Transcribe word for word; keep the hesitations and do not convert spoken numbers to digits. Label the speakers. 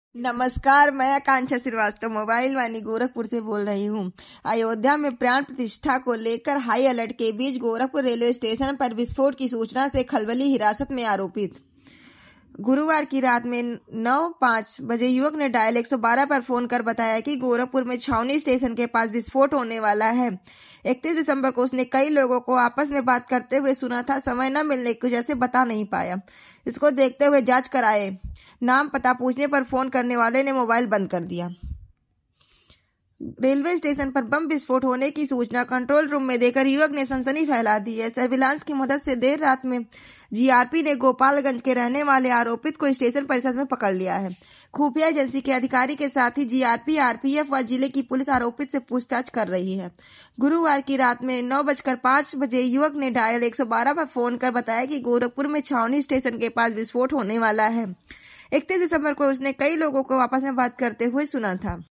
Speaker 1: नमस्कार, मैं आकांक्षा श्रीवास्तव मोबाइल वाणी गोरखपुर से बोल रही हूँ। अयोध्या में प्राण प्रतिष्ठा को लेकर हाई अलर्ट के बीच गोरखपुर रेलवे स्टेशन पर विस्फोट की सूचना से खलबली हिरासत में आरोपित। गुरुवार की रात में नौ पाँच बजे युवक ने डायल एक सौ बारह पर फोन कर बताया कि गोरखपुर में छावनी स्टेशन के पास विस्फोट होने वाला है। इकतीस दिसंबर को उसने कई लोगों को आपस में बात करते हुए सुना था। समय न मिलने की वजह से बता नहीं पाया। इसको देखते हुए जांच कराए नाम पता पूछने पर फोन करने वाले ने मोबाइल बंद कर दिया। रेलवे स्टेशन पर बम विस्फोट होने की सूचना कंट्रोल रूम में देकर युवक ने सनसनी फैला दी है। सर्विलांस की मदद से देर रात में जीआरपी ने गोपालगंज के रहने वाले आरोपित को स्टेशन परिसर में पकड़ लिया है। खुफिया एजेंसी के अधिकारी के साथ ही जीआरपी, आरपीएफ व जिले की पुलिस आरोपित से पूछताछ कर रही है। गुरुवार की रात में नौ बजकर पांच बजे युवक ने डायल एक सौ बारह पर फोन कर बताया कि गोरखपुर में छावनी स्टेशन के पास विस्फोट होने वाला है। इकतीस दिसंबर को उसने कई लोगों को आपस में बात करते हुए सुना था।